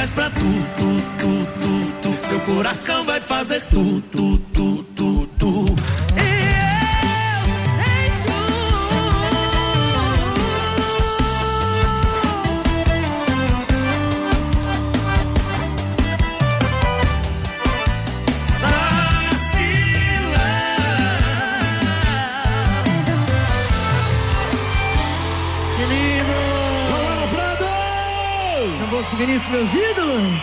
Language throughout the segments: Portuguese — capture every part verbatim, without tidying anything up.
faz pra tu, tu, tu, tu, tu. Seu coração vai fazer tu, tu, tu, tu, tu. Vinícius, meus ídolos.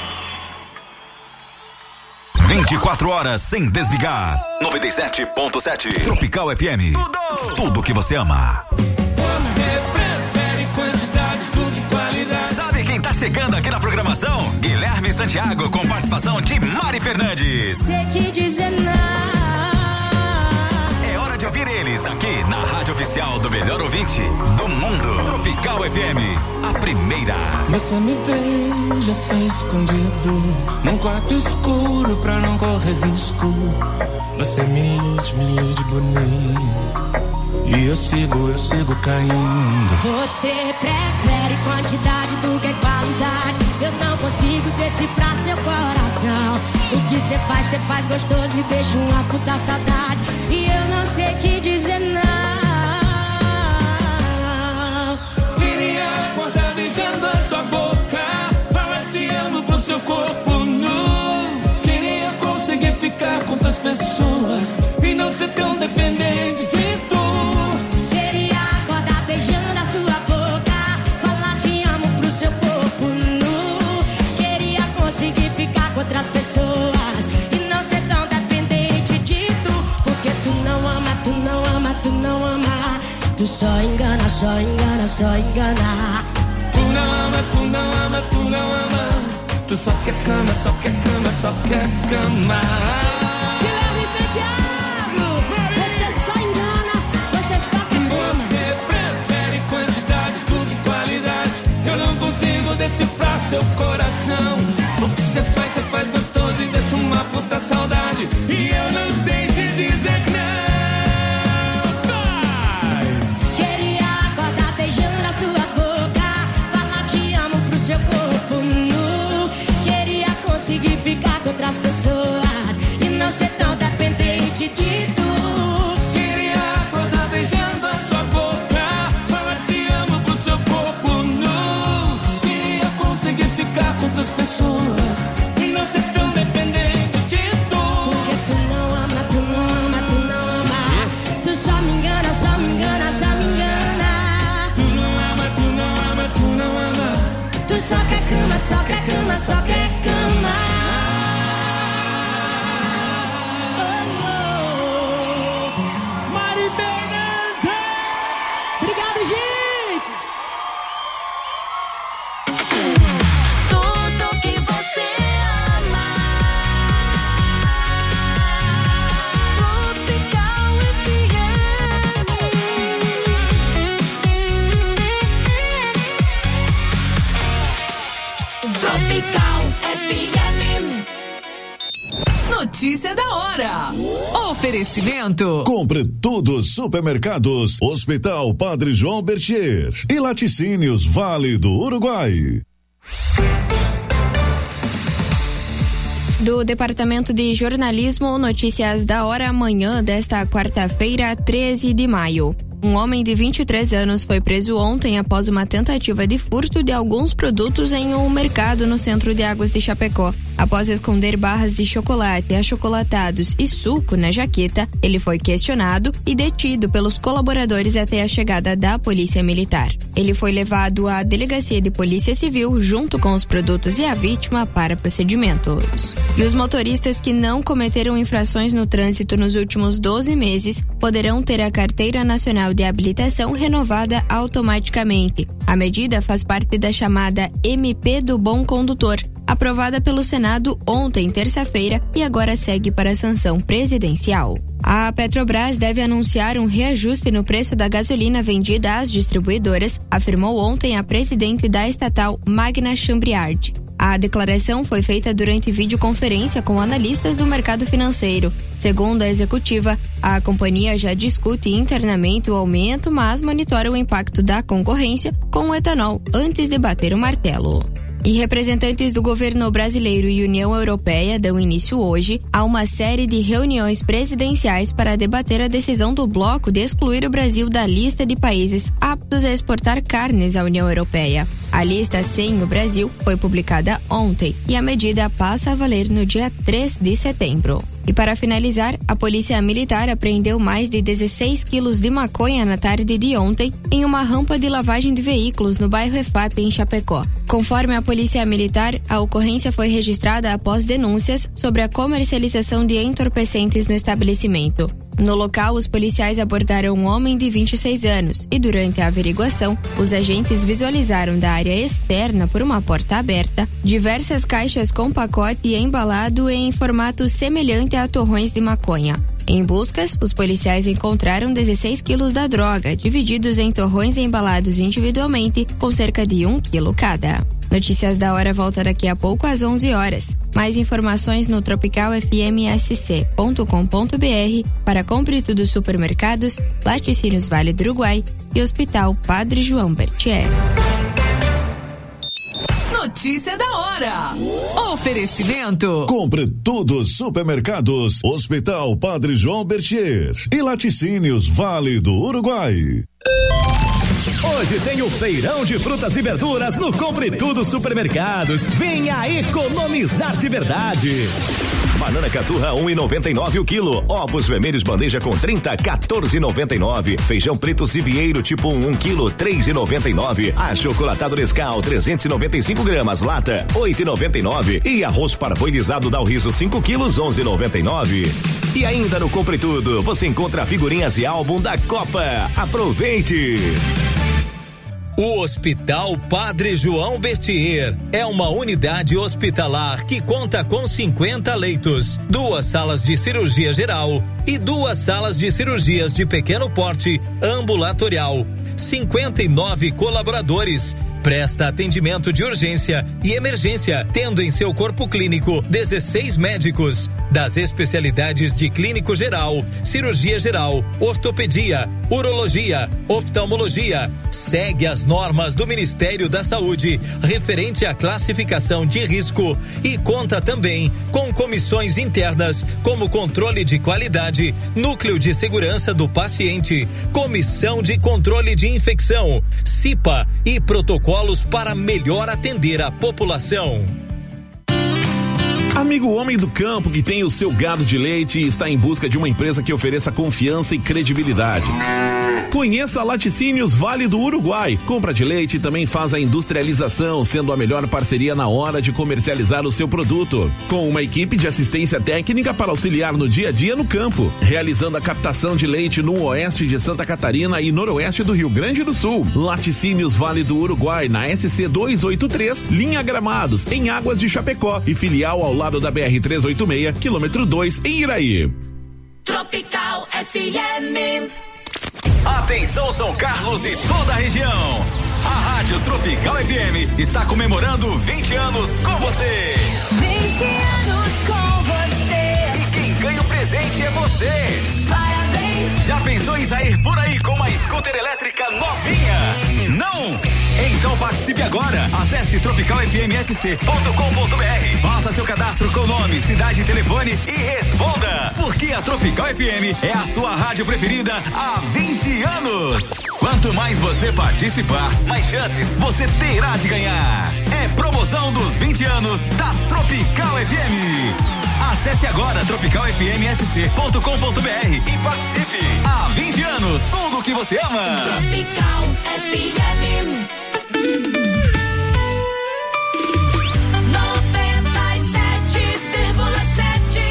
vinte e quatro horas sem desligar. noventa e sete ponto sete Tropical F M. Tudo, tudo que você ama. Você prefere quantidade, tudo de qualidade. Sabe quem tá chegando aqui na programação? Guilherme Santiago, com participação de Mari Fernandes. Sei te dizer não. É hora de ouvir eles aqui na rádio oficial do melhor ouvinte do mundo. Tropical F M, a primeira. Você me beija só escondido, num quarto escuro pra não correr risco. Você me ilude, me ilude bonito, e eu sigo, eu sigo caindo. Você prefere quantidade do que qualidade. Eu não consigo decifrar seu coração. O que cê faz, cê faz gostoso e deixa uma puta saudade. E eu não sei te dizer não. Queria acordar beijando a sua boca, falar te amo pro seu corpo nu. Queria conseguir ficar com outras pessoas e não ser tão dependente de tu. Queria acordar beijando a sua boca, falar te amo pro seu corpo nu. Queria conseguir ficar com outras pessoas e não ser tão dependente de tu. Porque tu não ama, tu não ama, tu não ama. Tu só engana, só engana, só engana. Tu não ama, tu não ama, tu não ama. Tu só quer cama, só quer cama, só quer cama. Guilherme Santiago, você só engana, você só quer cama. Você prefere quantidade, tudo de qualidade. Eu não consigo decifrar seu coração. O que você faz, você faz gostoso e deixa uma puta saudade. E eu não sei te dizer que não. Conseguir ficar com outras pessoas e não ser tão dependente de tu. Queria acordar beijando a sua boca, falar te amo pro seu corpo nu. Queria conseguir ficar com outras pessoas e não ser tão dependente de tu. Porque tu não ama, tu não ama, tu não ama. Tu só me engana, só me engana, só me engana. Tu não ama, tu não ama, tu não ama. Tu só quer cama, só quer cama, só quer cama. Notícia da hora. Oferecimento. Compre tudo Supermercados, Hospital Padre João Bertier e Laticínios Vale do Uruguai. Do Departamento de Jornalismo, Notícias da Hora, amanhã desta quarta-feira, treze de maio. Um homem de vinte e três anos foi preso ontem após uma tentativa de furto de alguns produtos em um mercado no centro de Águas de Chapecó. Após esconder barras de chocolate, achocolatados e suco na jaqueta, ele foi questionado e detido pelos colaboradores até a chegada da Polícia Militar. Ele foi levado à Delegacia de Polícia Civil junto com os produtos e a vítima para procedimentos. E os motoristas que não cometeram infrações no trânsito nos últimos doze meses poderão ter a Carteira Nacional de Habilitação renovada automaticamente. A medida faz parte da chamada M P do Bom Condutor, aprovada pelo Senado ontem, terça-feira, e agora segue para a sanção presidencial. A Petrobras deve anunciar um reajuste no preço da gasolina vendida às distribuidoras, afirmou ontem a presidente da estatal, Magna Chambriard. A declaração foi feita durante videoconferência com analistas do mercado financeiro. Segundo a executiva, a companhia já discute internamente o aumento, mas monitora o impacto da concorrência com o etanol antes de bater o martelo. E representantes do governo brasileiro e União Europeia dão início hoje a uma série de reuniões presidenciais para debater a decisão do bloco de excluir o Brasil da lista de países aptos a exportar carnes à União Europeia. A lista sem o Brasil foi publicada ontem e a medida passa a valer no dia três de setembro. E para finalizar, a Polícia Militar apreendeu mais de dezesseis quilos de maconha na tarde de ontem em uma rampa de lavagem de veículos no bairro Efap, em Chapecó. Conforme a Polícia Militar, a ocorrência foi registrada após denúncias sobre a comercialização de entorpecentes no estabelecimento. No local, os policiais abordaram um homem de vinte e seis anos e, durante a averiguação, os agentes visualizaram da área externa, por uma porta aberta, diversas caixas com pacote embalado em formato semelhante a torrões de maconha. Em buscas, os policiais encontraram dezesseis quilos da droga, divididos em torrões embalados individualmente, com cerca de um quilo cada. Notícias da hora volta daqui a pouco às onze horas. Mais informações no tropical f m s c ponto com ponto b r para Compre Tudo Supermercados, Laticínios Vale do Uruguai e Hospital Padre João Bertier. Notícia da hora. Oferecimento. Compre Tudo Supermercados, Hospital Padre João Bertier e Laticínios Vale do Uruguai. Hoje tem o feirão de frutas e verduras no Compre Tudo Supermercados. Venha economizar de verdade. Banana caturra um e noventa e nove o quilo. Ovos vermelhos bandeja com trinta, quatorze e noventa e nove. Feijão preto Sivieiro tipo um, um quilo, três e noventa e nove. Achocolatado Nescau trezentos e noventa e cinco gramas, lata oito e noventa e nove. E arroz parboilizado Dal Riso cinco quilos, onze e noventa e nove. E ainda no Compre Tudo você encontra figurinhas e álbum da Copa. Aproveite! O Hospital Padre João Bertier é uma unidade hospitalar que conta com cinquenta leitos, duas salas de cirurgia geral e duas salas de cirurgias de pequeno porte ambulatorial, cinquenta e nove colaboradores. Presta atendimento de urgência e emergência, tendo em seu corpo clínico dezesseis médicos, das especialidades de clínico geral, cirurgia geral, ortopedia, urologia, oftalmologia. Segue as normas do Ministério da Saúde referente à classificação de risco e conta também com comissões internas como controle de qualidade, núcleo de segurança do paciente, comissão de controle de infecção, C I P A e protocolos para melhor atender a população. Amigo homem do campo que tem o seu gado de leite e está em busca de uma empresa que ofereça confiança e credibilidade. Conheça a Laticínios Vale do Uruguai. Compra de leite e também faz a industrialização, sendo a melhor parceria na hora de comercializar o seu produto. Com uma equipe de assistência técnica para auxiliar no dia a dia no campo, realizando a captação de leite no oeste de Santa Catarina e noroeste do Rio Grande do Sul. Laticínios Vale do Uruguai, na S C duzentos e oitenta e três, linha Gramados, em Águas de Chapecó e filial ao lado da B R trezentos e oitenta e seis, quilômetro dois, em Iraí. Tropical F M. Atenção São Carlos e toda a região. A Rádio Tropical F M está comemorando vinte anos com você. vinte anos com você. E quem ganha o presente é você. Parabéns. Já pensou em sair por aí com uma scooter elétrica novinha? Não? Então participe agora. Acesse tropical f m s c ponto com ponto b r. Faça seu cadastro com nome, cidade e telefone e responda. Porque a Tropical F M é a sua rádio preferida há vinte anos. Quanto mais você participar, mais chances você terá de ganhar. É promoção dos vinte anos da Tropical F M. Acesse agora tropical f m s c ponto com ponto b r e participe. Há vinte anos, tudo o que você ama. Tropical F M. noventa e sete vírgula sete.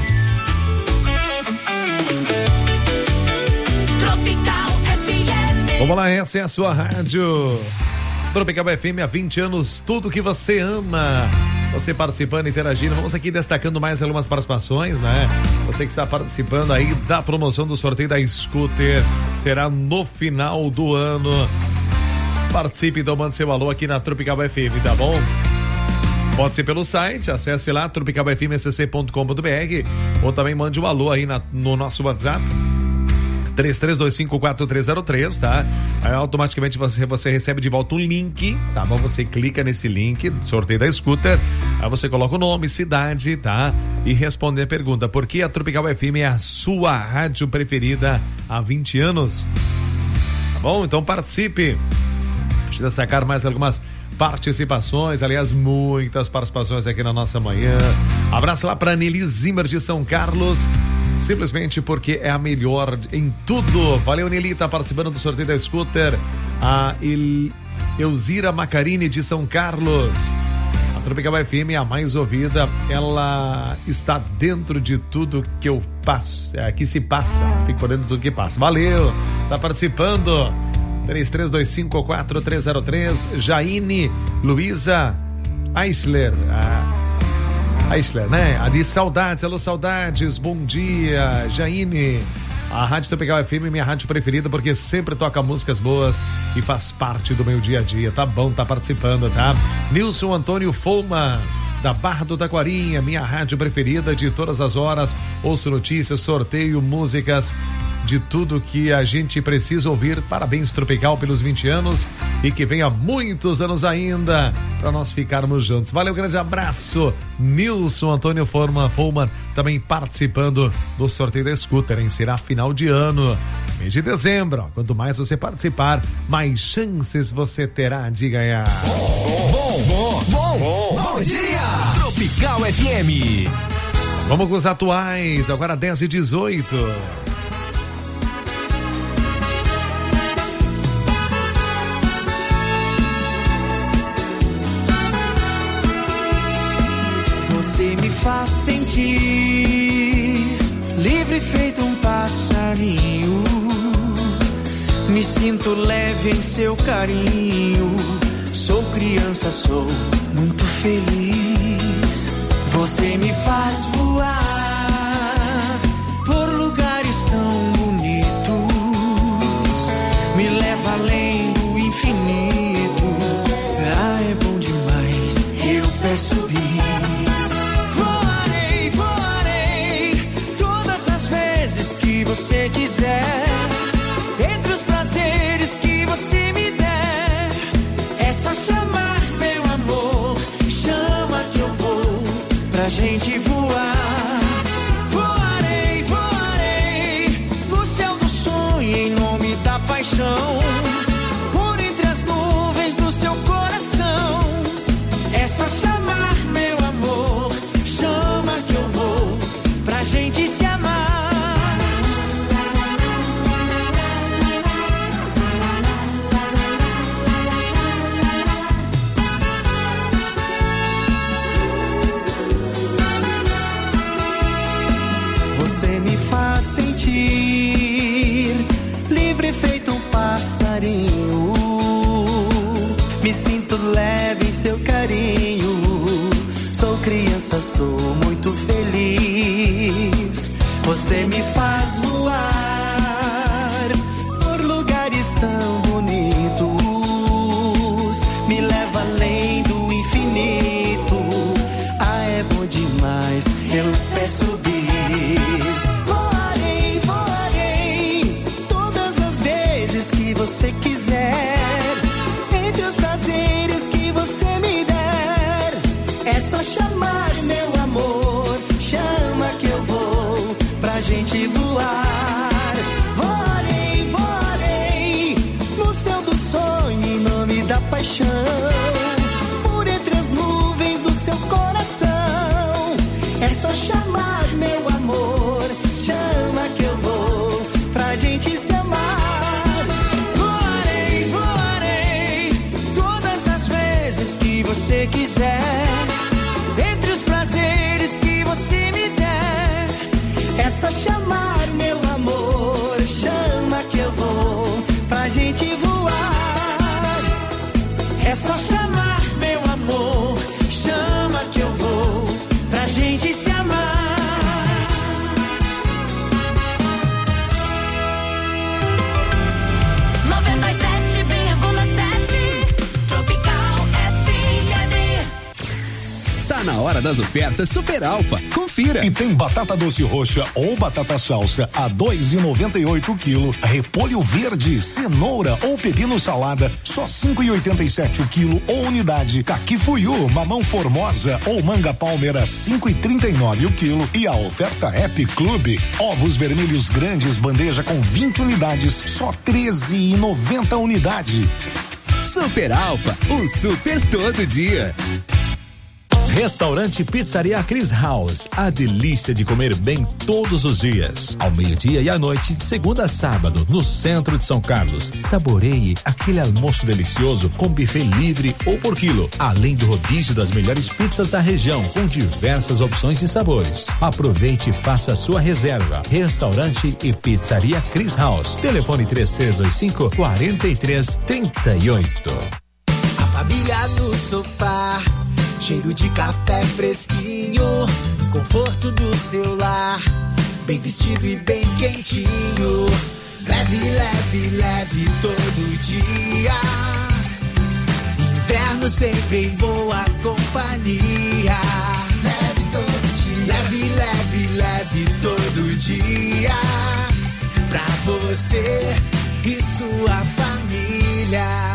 Tropical F M. Vamos lá, essa é a sua rádio Tropical F M há vinte anos, tudo que você ama. Você participando, interagindo, vamos aqui destacando mais algumas participações, né? Você que está participando aí da promoção do sorteio da scooter, será no final do ano. Participe, então mande seu alô aqui na Tropical F M, tá bom? Pode ser pelo site, acesse lá tropical f m s c ponto com ponto b r ou também mande um alô aí na, no nosso WhatsApp três três dois cinco quatro três zero três, tá? Aí automaticamente você, você recebe de volta um link, tá bom? Você clica nesse link, sorteio da scooter, aí você coloca o nome, cidade, tá? E responde a pergunta, por que a Tropical F M é a sua rádio preferida há vinte anos? Tá bom? Então participe. Deixa eu sacar mais algumas participações, aliás, muitas participações aqui na nossa manhã. Abraço lá para Nelly Zimmer de São Carlos, simplesmente porque é a melhor em tudo. Valeu, Nelly, tá participando do sorteio da scooter. A El... Elzira Macarini de São Carlos. A Tropical F M é a mais ouvida, ela está dentro de tudo que eu passo, é, que se passa, fico por dentro de tudo que passa. Valeu, tá participando. três três dois cinco quatro três zero três. Jaine Luísa Eisler, a Eisler, né? Ali, saudades, alô, saudades, bom dia, Jaine. A Rádio Tropical F M é minha rádio preferida porque sempre toca músicas boas e faz parte do meu dia a dia. Tá bom, tá participando, tá? Nilson Antônio Folma, da Barra do Taquarinha, minha rádio preferida de todas as horas. Ouço notícias, sorteio, músicas, de tudo que a gente precisa ouvir. Parabéns, Tropical, pelos vinte anos e que venha muitos anos ainda para nós ficarmos juntos. Valeu, grande abraço. Nilson Antônio Forma, Folman também participando do sorteio da scooter, hein? Será final de ano, mês de dezembro. Quanto mais você participar, mais chances você terá de ganhar. Bom, bom, bom, bom, bom dia! Tropical F M. Vamos com os atuais, agora dez e dezoito. Você me faz sentir livre feito um passarinho. Me sinto leve em seu carinho. Sou criança, sou muito feliz. Você me faz voar por lugares tão bonitos. Me leva além do infinito. Ah, é bom demais, eu peço bis. Que você quiser, entre os prazeres que você me der, é só chamar, meu amor, chama que eu vou pra gente voar. Voarei, voarei no céu do sonho em nome da paixão, por entre as nuvens do seu coração. É só chamar, meu amor, chama que eu vou pra gente se amar. Você me faz sentir livre feito um passarinho. Me sinto leve em seu carinho. Sou criança, sou muito feliz. Você me faz voar por lugares tão bonitos. Me leva além do infinito. Ah, é bom demais, eu peço bis. Voarei, voarei todas as vezes que você quiser, entre os prazeres que você me der. É só chamar, meu amor, chama que eu vou pra gente voar. Voarei, voarei no céu do sonho em nome da paixão, por entre as nuvens do seu coração. É só chamar, meu amor, chama que eu vou pra gente se amar. Voarei, voarei todas as vezes que você quiser, entre os prazeres que você me der. É só chamar, meu amor, chama que eu vou pra gente voar. É só chamar, meu amor, chama que eu vou pra gente se amar. noventa e sete vírgula sete Tropical F M. Tá na hora hora das ofertas Super Alfa. Confira. E tem batata doce roxa ou batata salsa a dois e noventa e oito o quilo. Repolho verde, cenoura ou pepino salada só cinco e oitenta e sete o quilo ou unidade. Caqui fuiu, mamão formosa ou manga palmeira cinco e trinta e nove o quilo. E a oferta Happy Club, ovos vermelhos grandes bandeja com vinte unidades só treze e noventa unidade. Super Alfa, um super todo dia. Restaurante Pizzaria Chris House, a delícia de comer bem todos os dias, ao meio-dia e à noite, de segunda a sábado, no centro de São Carlos. Saboreie aquele almoço delicioso com buffet livre ou por quilo, além do rodízio das melhores pizzas da região, com diversas opções e sabores. Aproveite e faça a sua reserva. Restaurante e Pizzaria Chris House. Telefone três três dois cinco, quatro três três oito. A família no sofá, cheiro de café fresquinho, conforto do seu lar, bem vestido e bem quentinho. Leve, leve, leve todo dia. Inverno sempre em boa companhia. Leve todo dia. Leve, leve, leve todo dia. Pra você e sua família.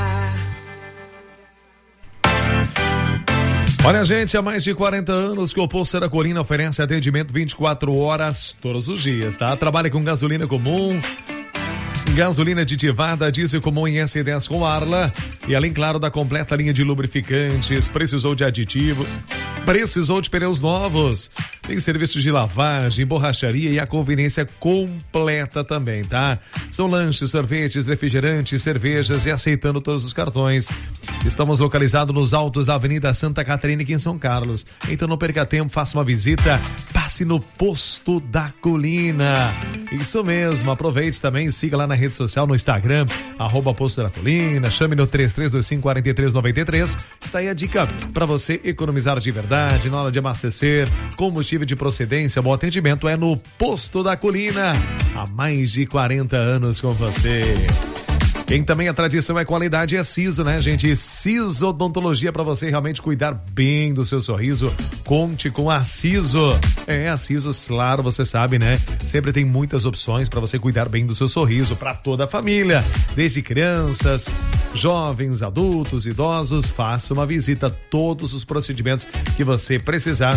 Olha, gente, há mais de quarenta anos que o Posto Serra Colina oferece atendimento vinte e quatro horas todos os dias, tá? Trabalha com gasolina comum, gasolina aditivada, diesel comum em S dez com Arla e além, claro, da completa linha de lubrificantes. Precisou de aditivos, precisou de pneus novos, tem serviço de lavagem, borracharia e a conveniência completa também, tá? São lanches, sorvetes, refrigerantes, cervejas e aceitando todos os cartões. Estamos localizados nos altos da Avenida Santa Catarina aqui em São Carlos. Então não perca tempo, faça uma visita, passe no Posto da Colina. Isso mesmo, aproveite também, siga lá na rede social, no Instagram, arroba Posto da Colina, chame no três três dois cinco, quatro três nove três. Está aí a dica para você economizar de verdade na hora de abastecer. Combustível de procedência, bom atendimento é no Posto da Colina. Há mais de quarenta anos com você. Quem também a tradição é qualidade é Siso, né, gente? Siso Odontologia, para você realmente cuidar bem do seu sorriso. Conte com a Siso. É, a Siso, claro, você sabe, né? Sempre tem muitas opções para você cuidar bem do seu sorriso para toda a família. Desde crianças, jovens, adultos, idosos. Faça uma visita a todos os procedimentos que você precisar.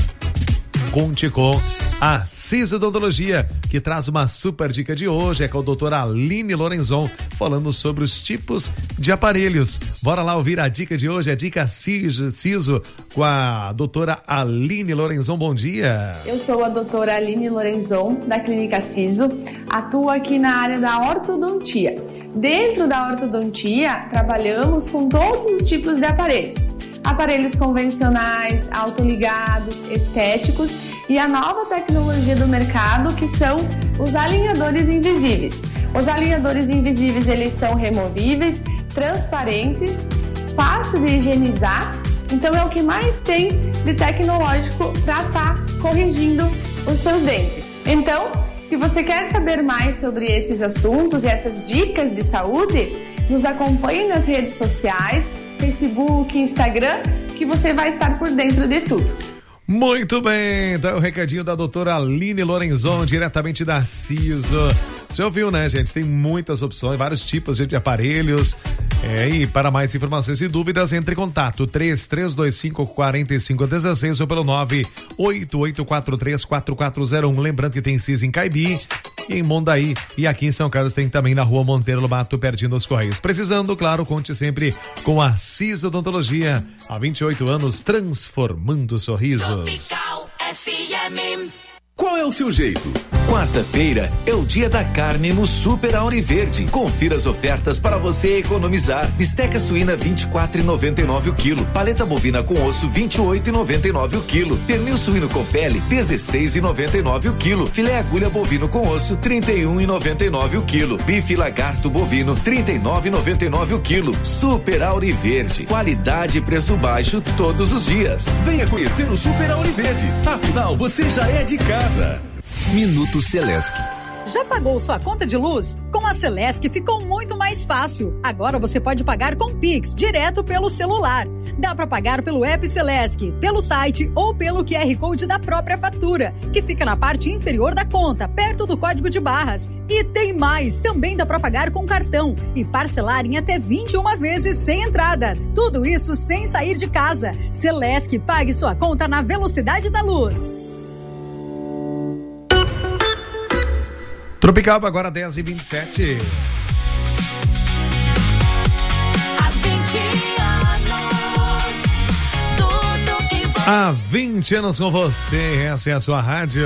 Conte com a Siso Odontologia, que traz uma super dica de hoje, é com a doutora Aline Lorenzon, falando sobre os tipos de aparelhos. Bora lá ouvir a dica de hoje, a dica Siso, Siso com a doutora Aline Lorenzon. Bom dia. Eu sou a doutora Aline Lorenzon, da Clínica Siso, atuo aqui na área da ortodontia. Dentro da ortodontia, trabalhamos com todos os tipos de aparelhos. Aparelhos convencionais, autoligados, estéticos e a nova tecnologia do mercado, que são os alinhadores invisíveis. Os alinhadores invisíveis, eles são removíveis, transparentes, fácil de higienizar, então é o que mais tem de tecnológico para estar corrigindo os seus dentes. Então, se você quer saber mais sobre esses assuntos e essas dicas de saúde, nos acompanhe nas redes sociais, Facebook, Instagram, que você vai estar por dentro de tudo. Muito bem, então é o recadinho da doutora Aline Lorenzon, diretamente da Siso. Já ouviu, né, gente? Tem muitas opções, vários tipos de aparelhos. É, e para mais informações e dúvidas, entre em contato três três dois cinco, quatro cinco um seis ou pelo nove oito oito quatro três quatro quatro zero um. Lembrando que tem Siso em Caibi, em Mondaí e aqui em São Carlos tem também na Rua Monteiro Lobato, pertinho dos Correios. Precisando, claro, conte sempre com a Siso Odontologia. Há vinte e oito anos, transformando sorrisos. Tropical F M. Qual é o seu jeito? Quarta-feira é o dia da carne no Super Auri Verde. Confira as ofertas para você economizar. Bisteca suína vinte e quatro reais e noventa e nove centavos o quilo. Paleta bovina com osso vinte e oito reais e noventa e nove centavos o quilo. Pernil suíno com pele dezesseis reais e noventa e nove centavos o quilo. Filé agulha bovino com osso trinta e um reais e noventa e nove centavos o quilo. Bife lagarto bovino trinta e nove reais e noventa e nove centavos o quilo. Super Auri Verde. Qualidade e preço baixo todos os dias. Venha conhecer o Super Auri Verde. Afinal, você já é de casa. Minuto Celesc. Já pagou sua conta de luz? Com a Celesc ficou muito mais fácil. Agora você pode pagar com Pix, direto pelo celular. Dá para pagar pelo app Celesc, pelo site ou pelo Q R Code da própria fatura, que fica na parte inferior da conta, perto do código de barras. E tem mais, também dá para pagar com cartão e parcelar em até vinte e uma vezes sem entrada. Tudo isso sem sair de casa. Celesc, pague sua conta na velocidade da luz. Tropical, agora dez e vinte e sete. Há vinte anos, tudo que você... Há vinte anos com você, essa é a sua rádio.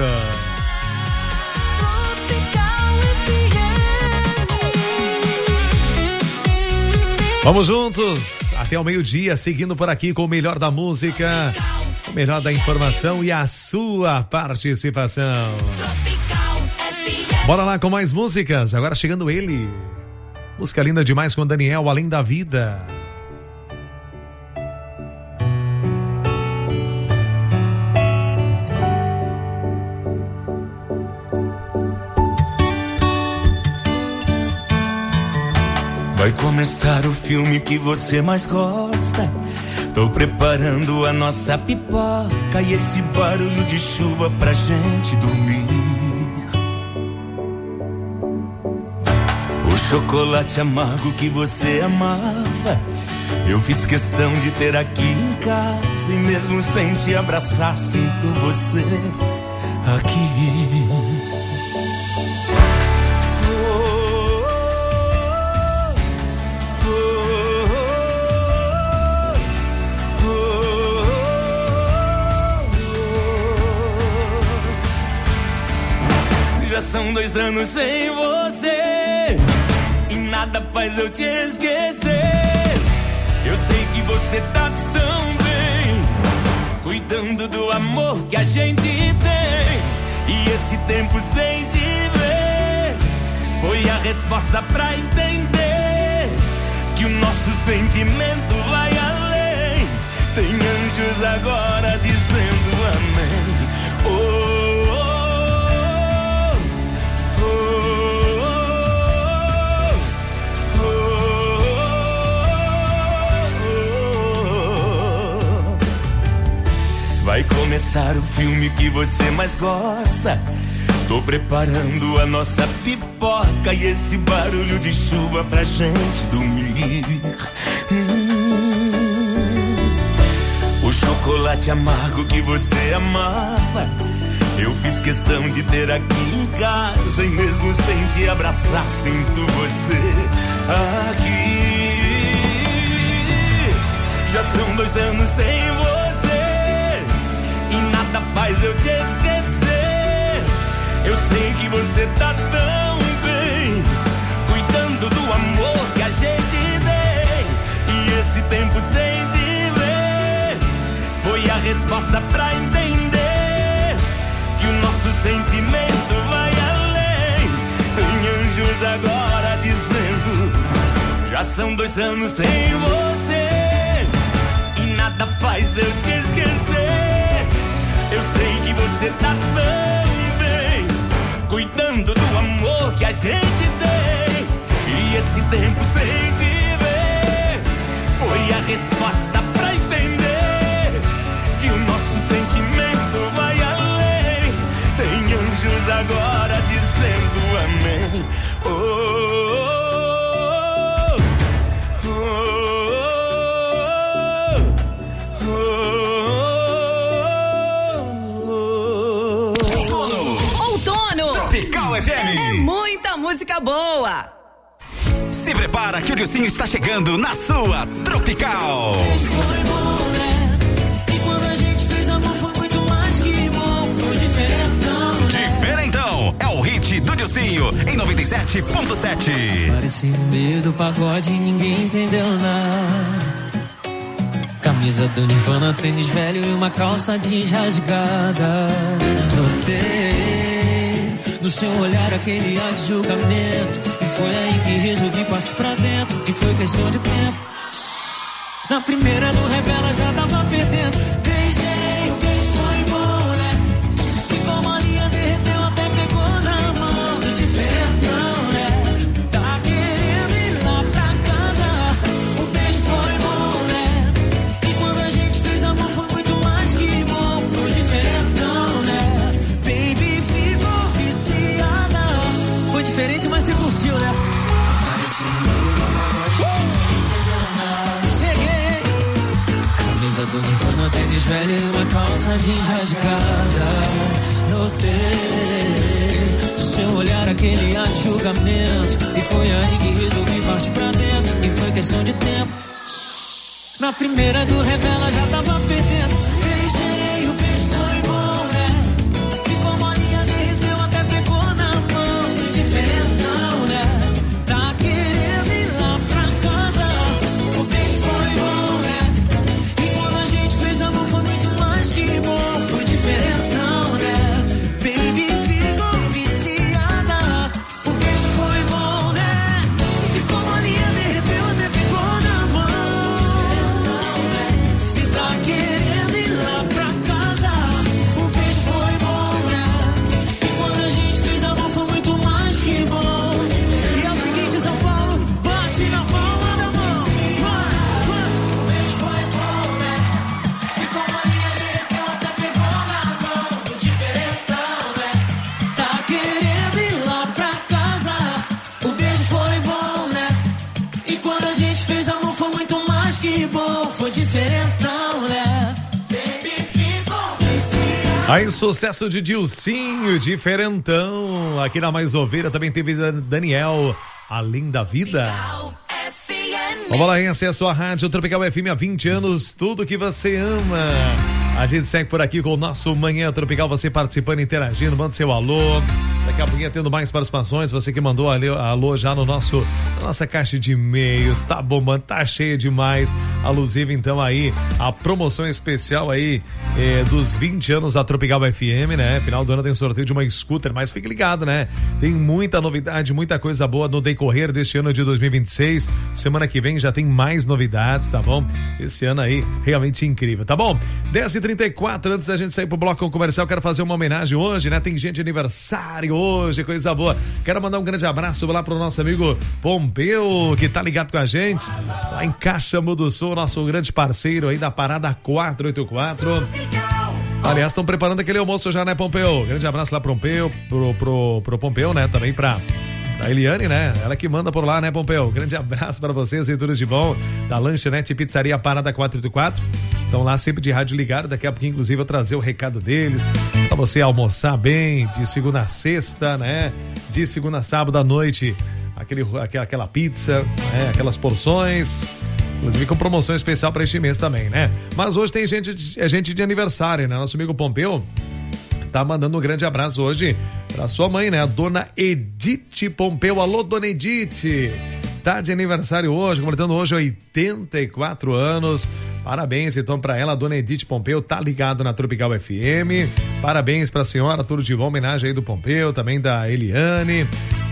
Vamos juntos até o meio-dia, seguindo por aqui com o melhor da música, o melhor da informação e a sua participação. Bora lá com mais músicas. Agora chegando ele. Música linda demais com Daniel, Além da Vida. Vai começar o filme que você mais gosta. Tô preparando a nossa pipoca e esse barulho de chuva pra gente dormir. O chocolate amargo que você amava, eu fiz questão de ter aqui em casa. E mesmo sem te abraçar, sinto você aqui. Já são dois anos sem você e nada faz eu te esquecer. Eu sei que você tá tão bem, cuidando do amor que a gente tem. E esse tempo sem te ver foi a resposta pra entender que o nosso sentimento vai além. Tem anjos agora dizendo amém. Oh, vai começar o filme que você mais gosta. Tô preparando a nossa pipoca e esse barulho de chuva pra gente dormir. Hum. O chocolate amargo que você amava, eu fiz questão de ter aqui em casa. E mesmo sem te abraçar, sinto você aqui. Já são dois anos sem você e nada faz eu te esquecer. Eu sei que você tá tão bem, cuidando do amor que a gente tem. E esse tempo sem te ver foi a resposta pra entender que o nosso sentimento vai além. Tem anjos agora dizendo: já são dois anos sem você e nada faz eu te esquecer. Eu sei que você tá tão bem, cuidando do amor que a gente tem. E esse tempo sem te ver foi a resposta pra entender que o nosso sentimento vai além. Tem anjos agora dizendo amém. Oh, oh, oh, oh, oh. Outono. Tropical F M. É muita música boa. Se prepara que o Dilcinho está chegando na sua Tropical. Foi bom, né? E quando a gente fez amor foi muito mais que bom. Foi diferentão, né? Diferentão é o hit do Dilcinho em noventa e sete ponto sete. Parecia no meio do pagode e ninguém entendeu nada. Camisa do Nirvana, tênis velho e uma calça jeans rasgada. Notei no seu olhar aquele ar de julgamento. E foi aí que resolvi partir pra dentro. E foi questão de tempo. Na primeira no revela já tava perdendo. Beijei, o beijo foi bom, né? Ficou molinha, derreteu, até pegou na mão. velha e uma calça jeans rasgada. Notei do seu olhar aquele ar de julgamento, e foi aí que resolvi partir pra dentro, e foi questão de tempo. Na primeira do revela já tava perdendo. Beijei, o beijo foi bom, né? Ficou molinha, derreteu, até pegou na mão. Diferentão, né? Tá querendo ir lá pra casa. O beijo foi bom, né? E quando a gente fez amor foi muito mais que bom. Foi diferentão, né? Baby, ficou viciada. O beijo foi bom, né? Ficou molinha, derreteu, até pegou na mão. Querendo ir lá pra casa, o beijo foi bom, né? E quando a gente fez amor foi muito mais que bom. E é o seguinte, São Paulo, bate na palma da mão. Vai, vai. O beijo foi bom, né? Ficou molinha, derreteu, até pegou na mão. Diferentão, né? Tá querendo ir lá pra casa, o beijo foi bom, né? E quando a gente fez amor foi muito mais que bom. Foi diferentão, né? Aí, sucesso de Dilcinho, diferentão. Aqui na Mais Oveira também teve Daniel, Além da Vida. Vamos lá, essa é a sua rádio Tropical F M há vinte anos, tudo que você ama. A gente segue por aqui com o nosso Manhã Tropical, você participando, interagindo, manda seu alô. Daqui a pouquinho tendo mais participações, você que mandou alô já no nosso, na nossa caixa de e-mails, tá bombando, tá cheia demais. Alusive então aí, a promoção especial aí eh, dos vinte anos da Tropical F M, né? Final do ano tem sorteio de uma scooter, mas fique ligado, né? Tem muita novidade, muita coisa boa no decorrer deste ano de dois mil e vinte e seis. Semana que vem já tem mais novidades, tá bom? Esse ano aí, realmente incrível, tá bom? dez e trinta e quatro, antes da gente sair pro bloco comercial, quero fazer uma homenagem hoje, né? Tem gente de aniversário hoje, coisa boa. Quero mandar um grande abraço lá pro nosso amigo Pompeu, que tá ligado com a gente, lá em Caxambu do Sul, nosso grande parceiro aí da Parada quatrocentos e oitenta e quatro. Aliás, estão preparando aquele almoço já, né, Pompeu? Grande abraço lá pro Pompeu, pro, pro, pro Pompeu, né? Também pra... Da Eliane, né? Ela que manda por lá, né, Pompeu? Grande abraço pra vocês e tudo de bom. Da Lanchonete Pizzaria Parada quatrocentos e oitenta e quatro. Estão lá sempre de rádio ligado. Daqui a pouquinho, inclusive, eu trazer o recado deles pra você almoçar bem de segunda a sexta, né? De segunda a sábado à noite, aquele, aquela pizza, né? Aquelas porções. Inclusive com promoção especial pra este mês também, né? Mas hoje tem gente, é gente de aniversário, né? Nosso amigo Pompeu tá mandando um grande abraço hoje pra sua mãe, né? A dona Edith Pompeu. Alô, dona Edith. Tá de aniversário hoje, completando hoje oitenta e quatro anos. Parabéns, então, pra ela, a dona Edith Pompeu, tá ligado na Tropical F M. Parabéns pra senhora, tudo de bom. Homenagem aí do Pompeu, também da Eliane.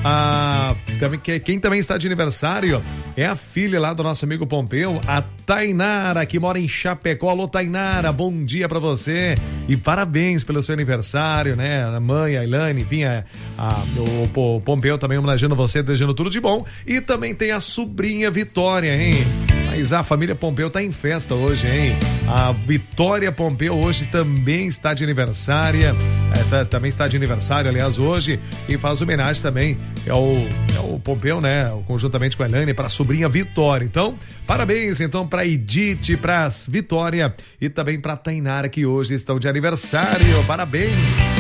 Ah, também, quem também está de aniversário é a filha lá do nosso amigo Pompeu, a Tainara, que mora em Chapecó. Alô, Tainara, bom dia pra você e parabéns pelo seu aniversário, né? A mãe, a Ilane, enfim, a, a, o, o Pompeu também homenageando você, desejando tudo de bom. E também tem a sobrinha Vitória, hein? Mas a família Pompeu tá em festa hoje, hein? A Vitória Pompeu hoje também está de aniversário, é, tá, também está de aniversário, aliás, hoje, e faz homenagem também é o, é o Pompeu, né? Conjuntamente com a Elane, para a sobrinha Vitória. Então, parabéns, então, para Edith, para Vitória e também para Tainara, que hoje estão de aniversário. Parabéns!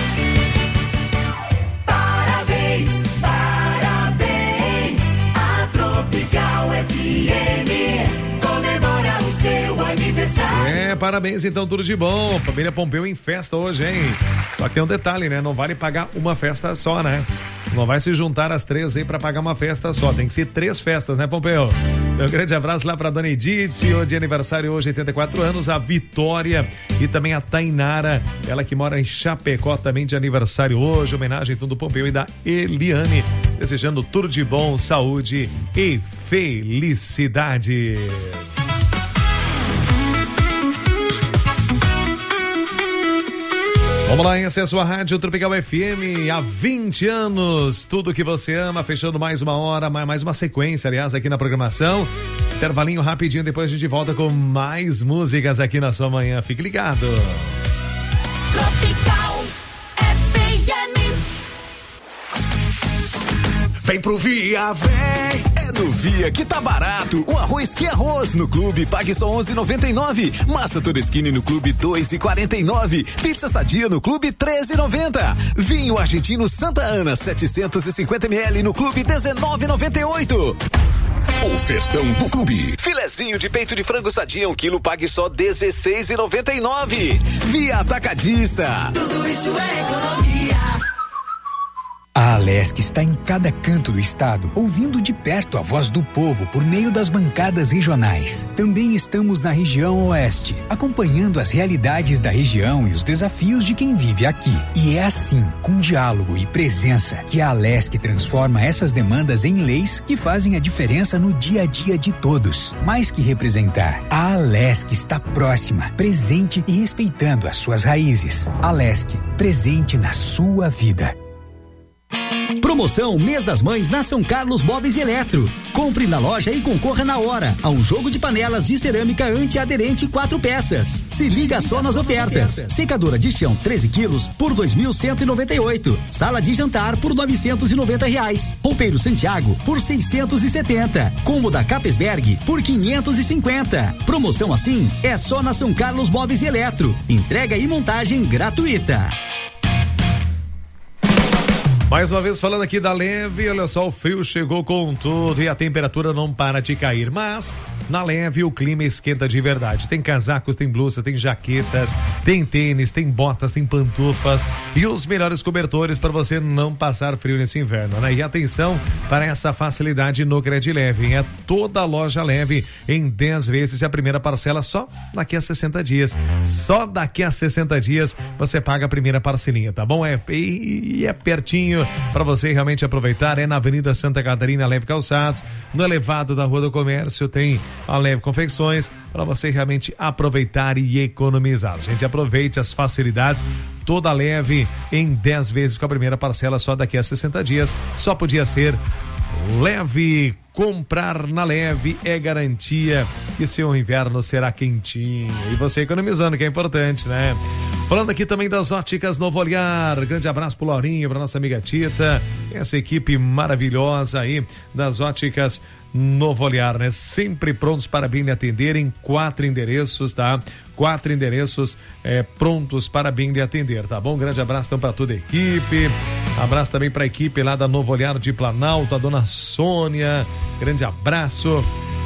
Parabéns, parabéns, a Tropical F M comemora o seu aniversário. É, parabéns, então, tudo de bom. Família Pompeu em festa hoje, hein? Só que tem um detalhe, né? Não vale pagar uma festa só, né? Não vai se juntar as três aí pra pagar uma festa só. Tem que ser três festas, né, Pompeu? Então, um grande abraço lá pra dona Edith, de aniversário hoje, oitenta e quatro anos, a Vitória e também a Tainara, ela que mora em Chapecó, também de aniversário hoje. Homenagem então do Pompeu e da Eliane. Desejando tudo de bom, saúde e felicidade. Vamos lá, essa é a sua rádio Tropical F M há vinte anos, tudo que você ama, fechando mais uma hora, mais uma sequência, aliás, aqui na programação. Intervalinho rapidinho, depois a gente volta com mais músicas aqui na sua manhã. Fique ligado. Tropical F M. Vem pro Via, vem, É no Via que tá barato. O arroz que arroz no clube pague só onze e noventa e nove. Massa Toresquini no clube dois e quarenta e nove. Pizza Sadia no clube treze e noventa. Vinho argentino Santa Ana setecentos e cinquenta mililitros no clube dezenove e noventa e oito. O festão do clube. Filezinho de peito de frango Sadia um quilo pague só dezesseis e noventa e nove. Via Atacadista. Tudo isso é economia. A Alesc está em cada canto do estado, ouvindo de perto a voz do povo por meio das bancadas regionais. Também estamos na região oeste, acompanhando as realidades da região e os desafios de quem vive aqui. E é assim, com diálogo e presença, que a Alesc transforma essas demandas em leis que fazem a diferença no dia a dia de todos. Mais que representar, a Alesc está próxima, presente e respeitando as suas raízes. Alesc, presente na sua vida. Promoção Mês das Mães na São Carlos Móveis e Eletro. Compre na loja e concorra na hora a um jogo de panelas de cerâmica antiaderente quatro peças. Se liga só nas ofertas. Secadora de chão treze quilos por dois mil cento e noventa e oito. Sala de jantar por novecentos e noventa reais. Roupeiro Santiago por seiscentos e setenta. Cômoda Capesberg por quinhentos e cinquenta. Promoção assim é só na São Carlos Móveis e Eletro. Entrega e montagem gratuita. Mais uma vez falando aqui da Leve, olha só, o frio chegou com tudo e a temperatura não para de cair, mas na Leve o clima esquenta de verdade. Tem casacos, tem blusas, tem jaquetas, tem tênis, tem botas, tem pantufas e os melhores cobertores para você não passar frio nesse inverno, né? E atenção para essa facilidade no Credileve, é toda a loja Leve em dez vezes e a primeira parcela só daqui a sessenta dias. Só daqui a sessenta dias você paga a primeira parcelinha, tá bom? É, e, e é pertinho para você realmente aproveitar. É na Avenida Santa Catarina, Leve Calçados, no elevado da Rua do Comércio tem a Leve Confecções para você realmente aproveitar e economizar. Gente, aproveite as facilidades. Toda Leve em dez vezes com a primeira parcela só daqui a sessenta dias. Só podia ser Leve. Comprar na Leve é garantia que seu inverno será quentinho e você economizando, que é importante, né? Falando aqui também das Óticas Novo Olhar, grande abraço pro Laurinho, pra nossa amiga Tita, essa equipe maravilhosa aí das Óticas Novo Olhar, né? Sempre prontos para bem lhe atender em quatro endereços, tá? Quatro endereços é, prontos para bem lhe atender, tá bom? Grande abraço então para toda a equipe, abraço também para a equipe lá da Novo Olhar de Planalto, a dona Sônia, grande abraço.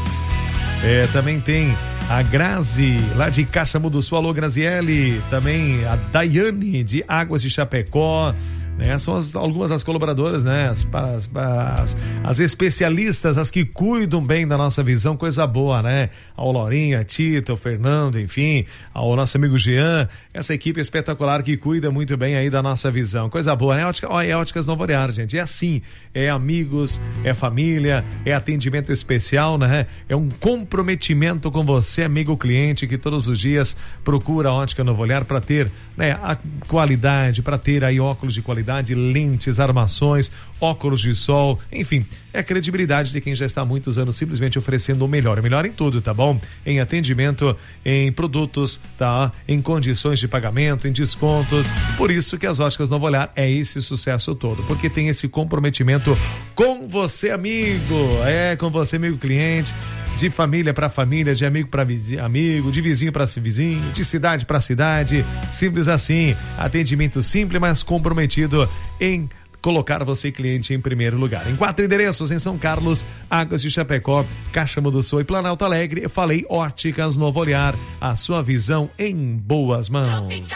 É, também tem a Grazi, lá de Caxambu do Sul, alô Graziele, também a Daiane de Águas de Chapecó, né? São as, algumas das colaboradoras, né? As, as, as, as especialistas, as que cuidam bem da nossa visão, coisa boa, né? Ao Laurinho, a Tita, o Fernando, enfim, ao nosso amigo Jean, essa equipe espetacular que cuida muito bem aí da nossa visão, coisa boa, né? Ótica, ó, é Óticas Novo Olhar, gente, é assim, é amigos, é família, é atendimento especial, né? É um comprometimento com você, amigo cliente, que todos os dias procura a Ótica Novo Olhar para ter, né, a qualidade, para ter aí óculos de qualidade, lentes, armações, óculos de sol, enfim, é a credibilidade de quem já está há muitos anos simplesmente oferecendo o melhor, o melhor em tudo, tá bom? Em atendimento, em produtos, tá? Em condições de pagamento, em descontos, por isso que as Óticas Novo Olhar é esse sucesso todo, porque tem esse comprometimento com você, amigo, é, com você, amigo cliente, de família para família, de amigo para amigo, de vizinho para vizinho, de cidade para cidade, simples assim, atendimento simples, mas comprometido em colocar você, cliente, em primeiro lugar. Em quatro endereços, em São Carlos, Águas de Chapecó, Caxambu do Sul e Planalto Alegre, eu falei Óticas Novo Olhar, a sua visão em boas mãos.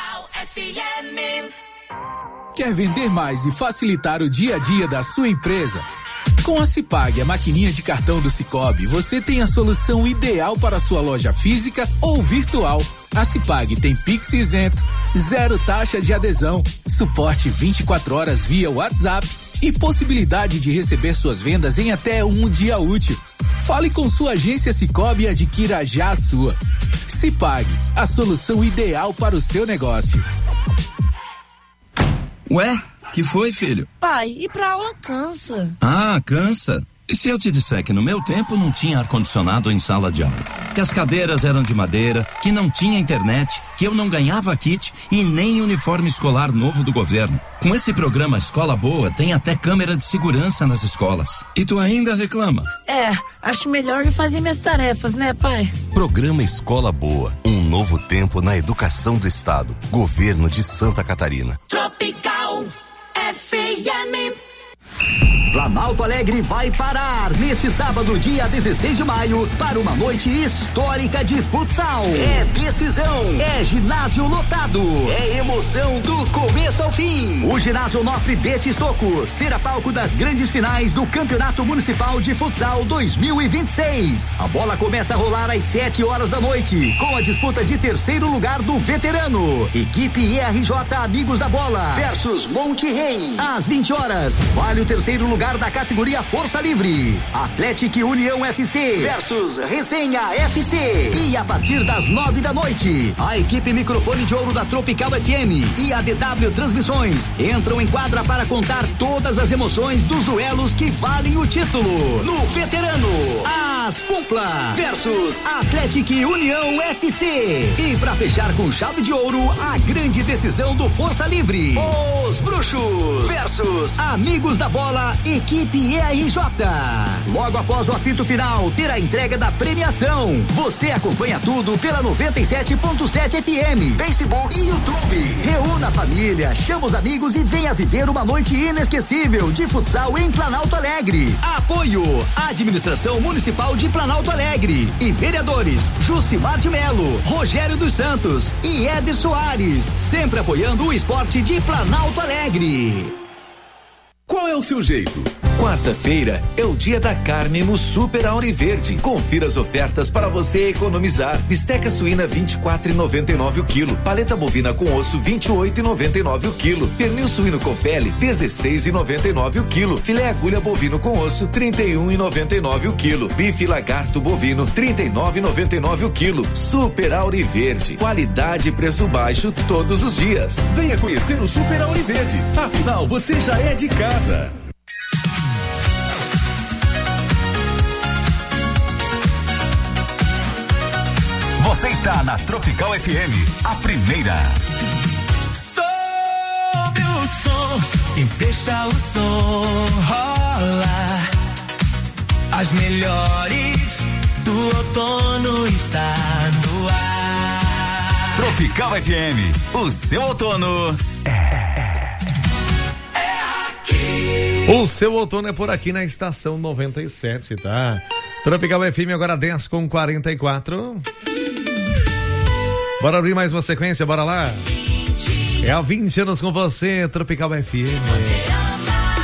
Quer vender mais e facilitar o dia a dia da sua empresa? Com a Cipag, a maquininha de cartão do Cicobi, você tem a solução ideal para a sua loja física ou virtual. A Cipag tem Pix isento, zero taxa de adesão, suporte vinte e quatro horas via WhatsApp e possibilidade de receber suas vendas em até um dia útil. Fale com sua agência Cicobi e adquira já a sua. Cipag, a solução ideal para o seu negócio. Ué? Que foi, filho? Pai, ir pra aula cansa. Ah, cansa? E se eu te disser que no meu tempo não tinha ar-condicionado em sala de aula? que as cadeiras eram de madeira, que não tinha internet, que eu não ganhava kit e nem uniforme escolar novo do governo. Com esse programa Escola Boa, tem até câmera de segurança nas escolas. E tu ainda reclama? É, acho melhor eu fazer minhas tarefas, né, pai? Programa Escola Boa, um novo tempo na educação do estado. Governo de Santa Catarina. Tropical F M. Planalto Alegre vai parar neste sábado, dia dezesseis de maio, para uma noite histórica de futsal. É decisão, é ginásio lotado, é emoção do começo ao fim. O ginásio Nofre Betis Toco será palco das grandes finais do Campeonato Municipal de Futsal dois mil e vinte e seis. A bola começa a rolar às sete horas da noite, com a disputa de terceiro lugar do veterano. Equipe E R J Amigos da Bola versus Monte Rei. Às vinte horas, vale o terceiro lugar da categoria Força Livre. Atlético União F C versus Resenha F C. E a partir das nove da noite, a equipe Microfone de Ouro da Tropical F M e a D W Transmissões entram em quadra para contar todas as emoções dos duelos que valem o título. No veterano, As Pumpla versus Atlético União F C. E para fechar com chave de ouro, a grande decisão do Força Livre. Os Bruxos versus Amigos da Bola, equipe E R J. Logo após o apito final, terá a entrega da premiação. Você acompanha tudo pela noventa e sete ponto sete F M, Facebook e YouTube. Reúna a família, chama os amigos e venha viver uma noite inesquecível de futsal em Planalto Alegre. Apoio: Administração Municipal de Planalto Alegre e vereadores Jucimar de Melo, Rogério dos Santos e Éder Soares, sempre apoiando o esporte de Planalto Alegre. Qual é o seu jeito? Quarta-feira é o dia da carne no Super Auriverde. Confira as ofertas para você economizar. Bisteca suína vinte e quatro reais e noventa e nove centavos o quilo. Paleta bovina com osso vinte e oito reais e noventa e nove centavos o quilo. Pernil suíno com pele dezesseis reais e noventa e nove centavos o quilo. Filé agulha bovino com osso trinta e um reais e noventa e nove centavos o quilo. Bife lagarto bovino trinta e nove reais e noventa e nove centavos o quilo. Super Auriverde. Qualidade e preço baixo todos os dias. Venha conhecer o Super Auriverde. Afinal, você já é de casa. Você está na Tropical F M, a primeira. Sobe o som e deixa o som rolar. As melhores do outono está no ar. Tropical F M, o seu outono é. O seu outono é por aqui na estação noventa e sete, tá? Tropical F M agora dez com quarenta e quatro. Bora abrir mais uma sequência, bora lá. É há vinte anos com você, Tropical F M. Você ama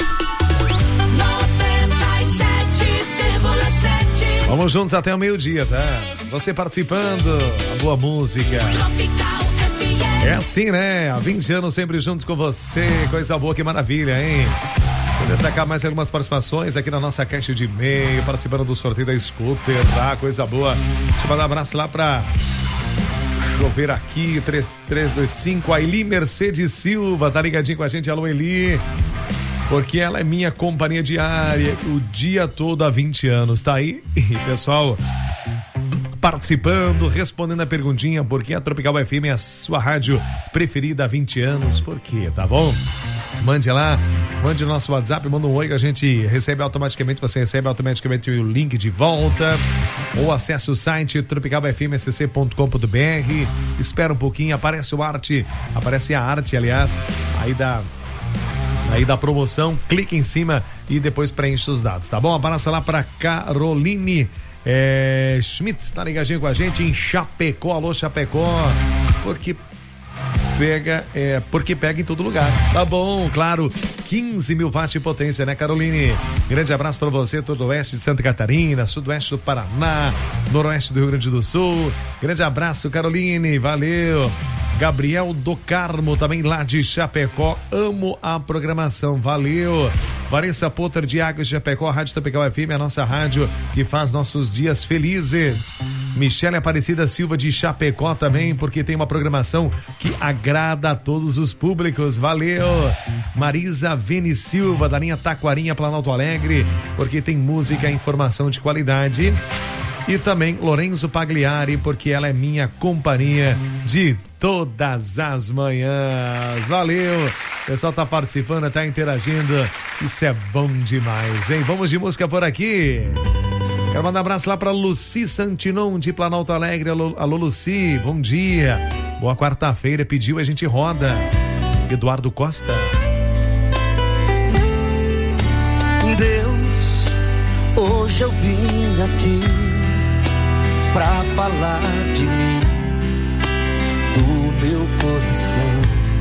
noventa e sete vírgula sete. Vamos juntos até o meio-dia, tá? Você participando, a boa música. Tropical F M. É assim, né? Há vinte anos sempre juntos com você. Coisa boa, que maravilha, hein? Deixa eu destacar mais algumas participações aqui na nossa caixa de e-mail, participando do sorteio da Scooter, tá? Coisa boa. Deixa eu mandar um abraço lá pra... Vou ver aqui, três três dois cinco, a Eli Mercedes Silva, tá ligadinho com a gente. Alô, Eli. Porque ela é minha companhia diária o dia todo há vinte anos, tá aí? E pessoal, participando, respondendo a perguntinha, por que a Tropical F M é a sua rádio preferida há vinte anos? Por quê, tá bom? Mande lá, mande o nosso WhatsApp, manda um oi que a gente recebe automaticamente, você recebe automaticamente o link de volta, ou acesse o site tropical f m s c ponto com ponto b r, espera um pouquinho, aparece o arte, aparece a arte, aliás, aí da, aí da promoção, clique em cima e depois preenche os dados, tá bom? Abraça lá pra Caroline é, Schmitz, tá ligadinho com a gente em Chapecó, alô Chapecó, porque... Pega, é, porque pega em todo lugar. Tá bom, claro, quinze mil watts de potência, né, Caroline? Grande abraço pra você, todo o oeste de Santa Catarina, sudoeste do Paraná, noroeste do Rio Grande do Sul. Grande abraço, Caroline, valeu. Gabriel do Carmo, também lá de Chapecó, amo a programação, valeu. Vanessa Potter de Águas de Chapecó, Rádio Tropical F M, a nossa rádio que faz nossos dias felizes. Michele Aparecida Silva de Chapecó também, porque tem uma programação que agrada a todos os públicos, valeu. Marisa Vene Silva, da linha Taquarinha, Planalto Alegre, porque tem música e informação de qualidade. E também Lorenzo Pagliari, porque ela é minha companhia de todas as manhãs. Valeu! O pessoal tá participando, tá interagindo. Isso é bom demais, hein? Vamos de música por aqui. Quero mandar um abraço lá pra Luci Santinon de Planalto Alegre. Alô, alô Luci, bom dia. Boa quarta-feira, pediu, a gente roda. Eduardo Costa. Deus, hoje eu vim aqui pra falar de mim, do meu coração.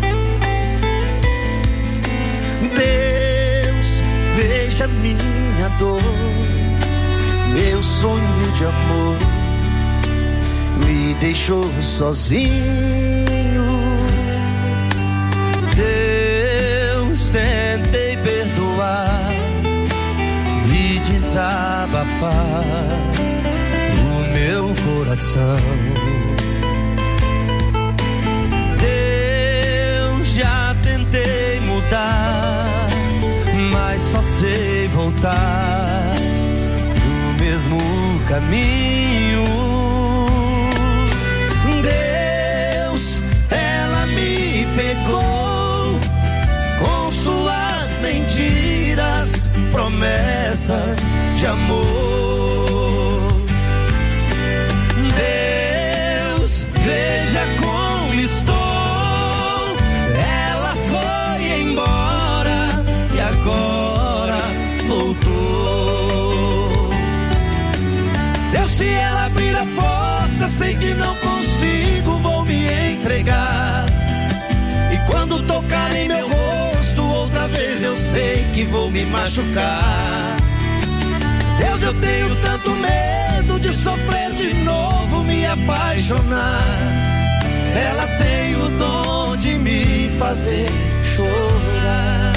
Deus, veja minha dor, meu sonho de amor me deixou sozinho. Deus, tentei perdoar e desabafar o meu coração. Deus, já tentei mudar, mas só sei voltar pro mesmo caminho. Deus, ela me pegou com suas mentiras, promessas de amor. Deus, veja como estou. Ela foi embora e agora voltou. Deus, se ela abrir a porta, sei que não consigo, vou me entregar. E quando tocar em meu rosto outra vez, eu sei que vou me machucar. Deus, eu tenho tanto medo de sofrer de novo, me apaixonar. Ela tem o dom de me fazer chorar.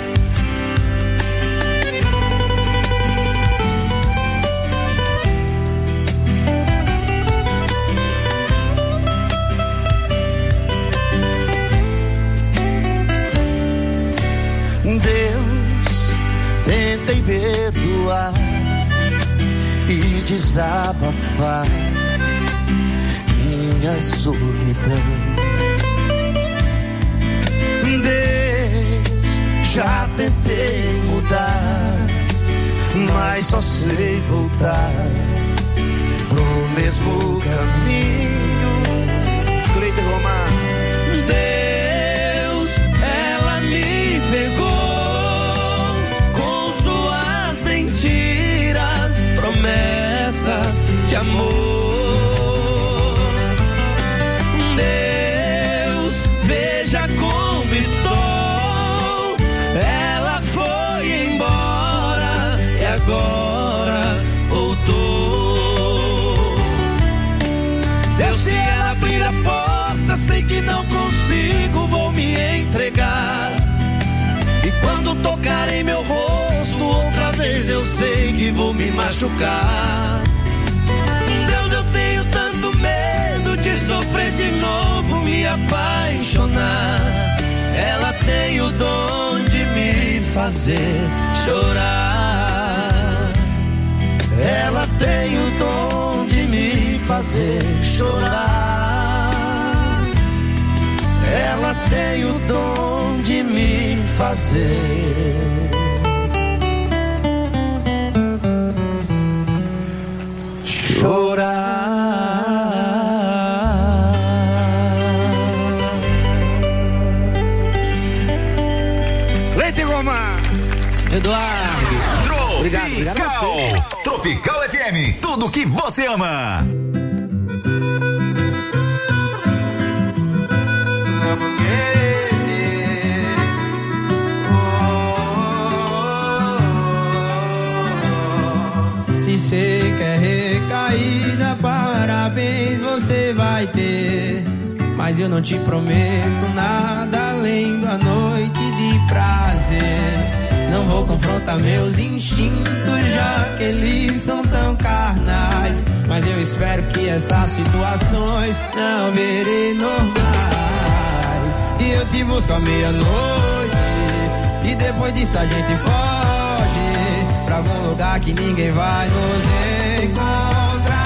Deus, tentei perdoar e desabafar minha solidão. Deus, já tentei mudar, mas só sei voltar pro mesmo caminho. Cleiton Romar. Deus, ela me pegou com suas mentiras, promessas de amor. Deus, veja como estou. Ela foi embora e agora voltou. Deus, se ela abrir a porta, sei que não consigo, vou me entregar. E quando tocar em meu rosto outra vez, eu sei que vou me machucar. Deus, eu tenho tanto medo de sofrer de novo, me apaixonar. Ela tem o dom de me fazer chorar. Ela tem o dom de me fazer chorar. Ela tem o dom de me fazer chorar. Leite Goma, Eduardo. Tropical. Obrigado, obrigado a você. Tropical F M, tudo que você ama. Se cê quer recaída, parabéns você vai ter. Mas eu não te prometo nada além da noite de prazer. Não vou confrontar meus instintos, já que eles são tão carnais. Mas eu espero que essas situações não virem normais. E eu te busco à meia-noite, e depois disso a gente foge pra algum lugar que ninguém vai nos encontrar.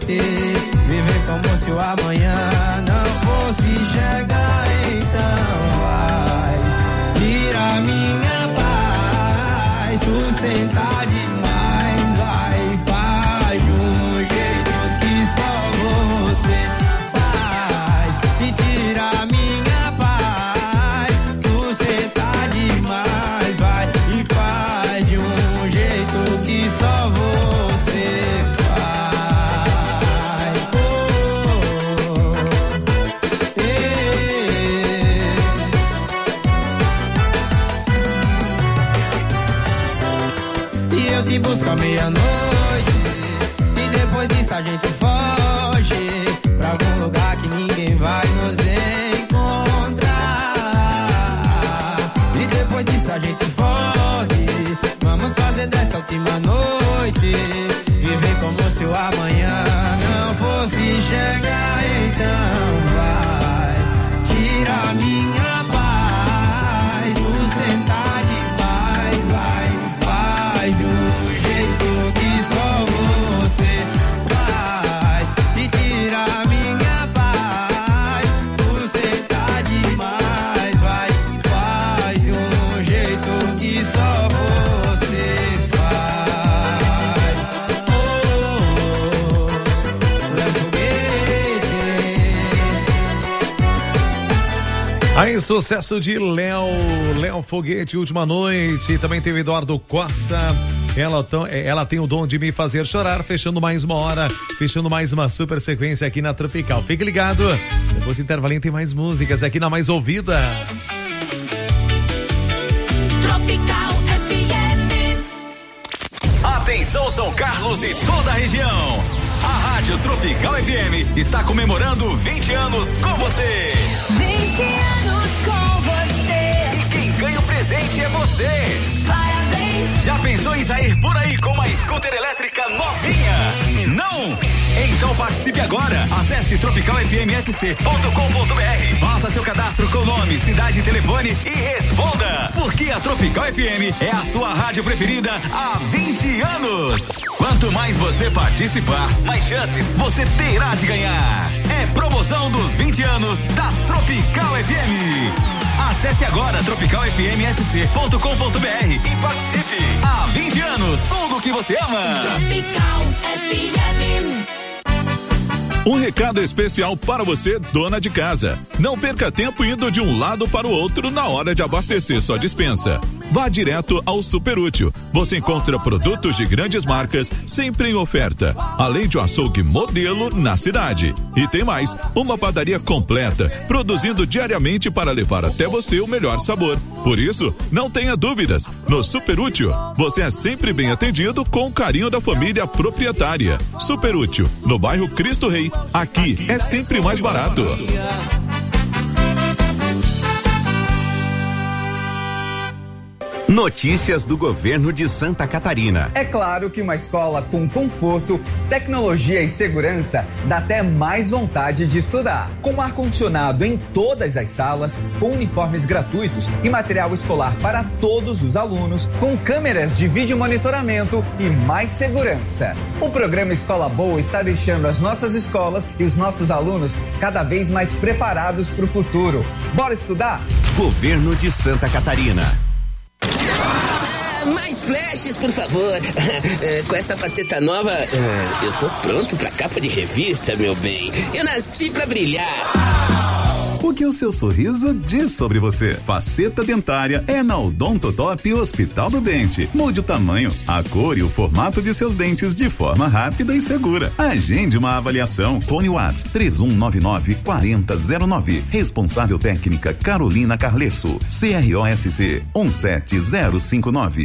noite, viver como se o amanhã não fosse chegar. Então vai, tira minha paz, tu senta demais, vai, faz de um jeito que só você faz, e tira minha paz, tu senta demais, vai, e faz de um jeito que só você faz. Oh, eh. E eu te busco à meia-noite, e depois disso a gente foge pra algum lugar que ninguém vai nos encontrar. E depois disso a gente foge, vamos fazer dessa última noite viver como se o amanhã não fosse chegar. Então vai, tira minha paz, tu senta demais, vai, faz do jeito que só você faz, e tira minha paz, tu senta demais, vai, faz do jeito que só você faz. Oh, Léo Foguete. Aí, sucesso de Léo, Léo Foguete, Última Noite. Também teve Eduardo Costa. Ela, tão, ela tem o dom de me fazer chorar, fechando mais uma hora, fechando mais uma super sequência aqui na Tropical. Fique ligado, depois do intervalinho tem mais músicas aqui na Mais Ouvida. Tropical F M. Atenção São Carlos e toda a região. A Rádio Tropical F M está comemorando vinte anos com você. vinte anos com você. E quem ganha o presente é você. Parabéns. Já pensou em sair por aí com uma scooter elétrica novinha? Não? Então participe agora. Acesse tropical f m s c ponto com ponto b r. Faça seu cadastro com nome, cidade, telefone e responda. Porque a Tropical F M é a sua rádio preferida há vinte anos. Quanto mais você participar, mais chances você terá de ganhar. É promoção dos vinte anos da Tropical F M. Acesse agora tropical f m s c ponto com ponto b r e participe. Há vinte anos, tudo o que você ama. Tropical F M. Um recado especial para você, dona de casa. Não perca tempo indo de um lado para o outro na hora de abastecer sua despensa. Vá direto ao Super Útil. Você encontra produtos de grandes marcas sempre em oferta, além de um açougue modelo na cidade. E tem mais, uma padaria completa, produzindo diariamente para levar até você o melhor sabor. Por isso, não tenha dúvidas. No Super Útil, você é sempre bem atendido com o carinho da família proprietária. Super Útil, no bairro Cristo Rei. Aqui é sempre mais barato. Notícias do governo de Santa Catarina. É claro que uma escola com conforto, tecnologia e segurança dá até mais vontade de estudar. Com ar-condicionado em todas as salas, com uniformes gratuitos e material escolar para todos os alunos, com câmeras de vídeo monitoramento e mais segurança. O programa Escola Boa está deixando as nossas escolas e os nossos alunos cada vez mais preparados para o futuro. Bora estudar? Governo de Santa Catarina. Mais flashes, por favor. Com essa faceta nova, eu tô pronto pra capa de revista, meu bem. Eu nasci pra brilhar. O que o seu sorriso diz sobre você? Faceta dentária é na Odontotop Hospital do Dente. Mude o tamanho, a cor e o formato de seus dentes de forma rápida e segura. Agende uma avaliação. Fone WhatsApp três um nove nove, quatro zero zero nove. Responsável técnica Carolina Carlesso. C R O S C um sete zero cinco nove.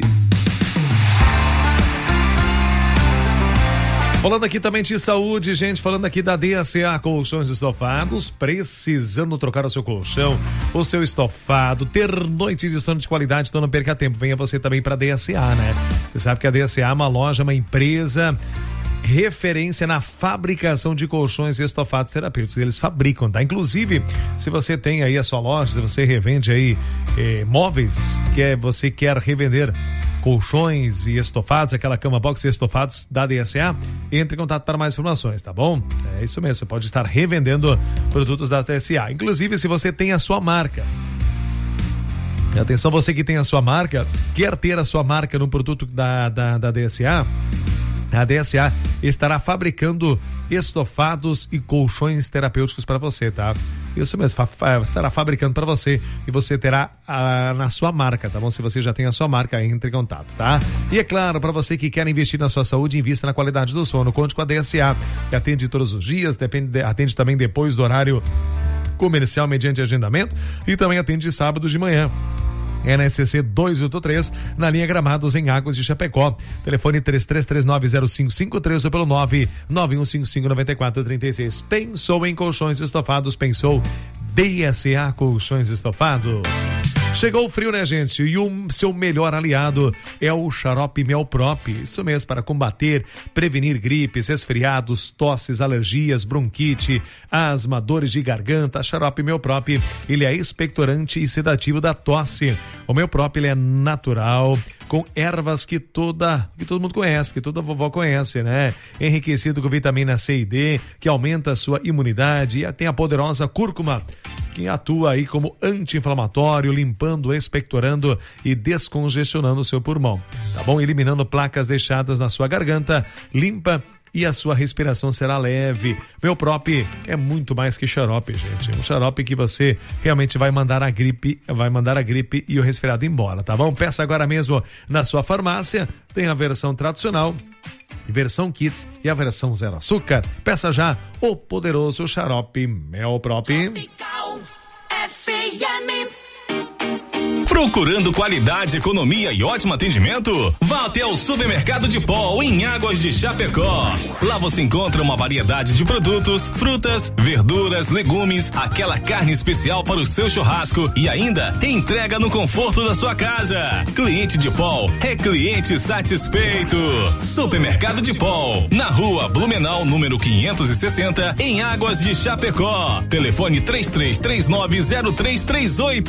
Falando aqui também de saúde, gente, falando aqui da D A C A Colchões Estofados, precisando trocar o seu colchão, o seu estofado, ter noite de sono de qualidade, então não perca tempo, venha você também para a D A C A, né? Você sabe que a D A C A é uma loja, uma empresa referência na fabricação de colchões e estofados terapêuticos. Eles fabricam, tá? Inclusive, se você tem aí a sua loja, se você revende aí eh, móveis, que é, você quer revender colchões e estofados, aquela cama box e estofados da D S A, entre em contato para mais informações, tá bom? É isso mesmo, você pode estar revendendo produtos da D S A. Inclusive, se você tem a sua marca. Atenção, você que tem a sua marca, quer ter a sua marca num produto da, da, da D S A, a D S A estará fabricando estofados e colchões terapêuticos para você, tá? Isso mesmo, fa- fa- estará fabricando para você e você terá a, na sua marca, tá bom? Se você já tem a sua marca, entre em contato, tá? E é claro, para você que quer investir na sua saúde, invista na qualidade do sono. Conte com a D S A, que atende todos os dias, depende, atende também depois do horário comercial mediante agendamento e também atende sábado de manhã. N S C duzentos e oitenta e três, na linha Gramados, em Águas de Chapecó. Telefone três três três nove zero cinco cinco três ou pelo nove nove um cinco cinco nove quatro três seis. Pensou em colchões estofados? Pensou D S A Colchões Estofados. Chegou o frio, né, gente? E o seu melhor aliado é o Xarope Melprop. Isso mesmo, para combater, prevenir gripes, resfriados, tosses, alergias, bronquite, asma, dores de garganta. Xarope Melprop, ele é expectorante e sedativo da tosse. O Melprop, ele é natural, com ervas que toda, que todo mundo conhece, que toda vovó conhece, né? Enriquecido com vitamina C e D, que aumenta a sua imunidade, e tem a poderosa cúrcuma, que atua aí como anti-inflamatório, limpando, expectorando e descongestionando o seu pulmão, tá bom? Eliminando placas deixadas na sua garganta, limpa e a sua respiração será leve. Melprop é muito mais que xarope, gente. Um xarope que você realmente vai mandar a gripe, vai mandar a gripe e o resfriado embora, tá bom? Peça agora mesmo na sua farmácia. Tem a versão tradicional, versão kits e a versão zero açúcar. Peça já o poderoso xarope Melprop. Procurando qualidade, economia e ótimo atendimento? Vá até o Supermercado de Pol em Águas de Chapecó. Lá você encontra uma variedade de produtos, frutas, verduras, legumes, aquela carne especial para o seu churrasco e ainda entrega no conforto da sua casa. Cliente de Pol é cliente satisfeito. Supermercado de Pol, na rua Blumenau, número quinhentos e sessenta, em Águas de Chapecó. Telefone três três três nove zero três três oito.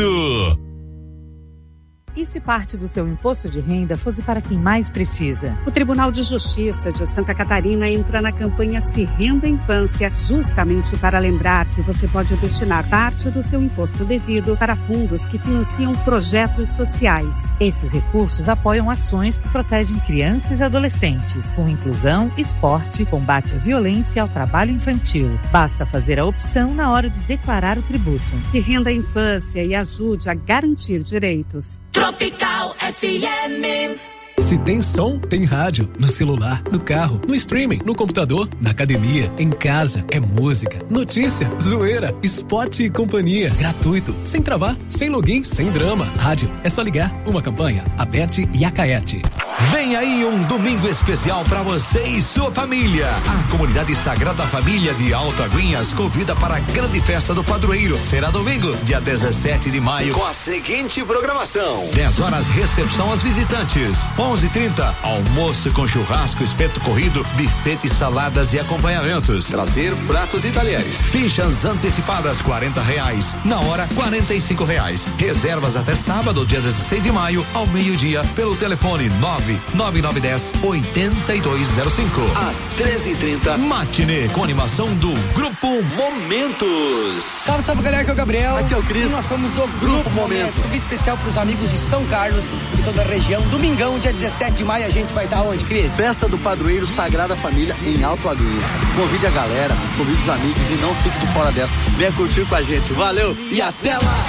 E se parte do seu imposto de renda fosse para quem mais precisa? O Tribunal de Justiça de Santa Catarina entra na campanha Se Renda Infância, justamente para lembrar que você pode destinar parte do seu imposto devido para fundos que financiam projetos sociais. Esses recursos apoiam ações que protegem crianças e adolescentes, com inclusão, esporte, combate à violência e ao trabalho infantil. Basta fazer a opção na hora de declarar o tributo. Se renda a infância e ajude a garantir direitos. Tropical F M. Se tem som, tem rádio. No celular, no carro, no streaming, no computador, na academia, em casa. É música, notícia, zoeira, esporte e companhia. Gratuito, sem travar, sem login, sem drama. Rádio, é só ligar. Uma campanha, Aberte e Acaete. Vem aí um domingo especial para você e sua família. A comunidade Sagrada Família de Alto Aguinhas convida para a grande festa do padroeiro. Será domingo, dia dezessete de maio, com a seguinte programação: dez horas recepção aos visitantes, onze e trinta almoço com churrasco, espeto corrido, bifete, saladas e acompanhamentos. Trazer pratos e talheres. Fichas antecipadas quarenta reais, na hora quarenta e cinco reais. Reservas até sábado, dia dezesseis de maio, ao meio-dia, pelo telefone nove nove nove um zero oito dois zero cinco. Às treze e trinta, matinê com animação do Grupo Momentos. Salve, salve galera, aqui é o Gabriel. Aqui é o Cris. E nós somos o Grupo Momentos. Convite especial para os amigos de São Carlos e toda a região. Domingão, dia dezessete de maio, a gente vai estar onde, Cris? Festa do Padroeiro Sagrada Família em Alto Aguinhas. Convide a galera, convide os amigos e não fique de fora dessa. Venha curtir com a gente. Valeu e até lá!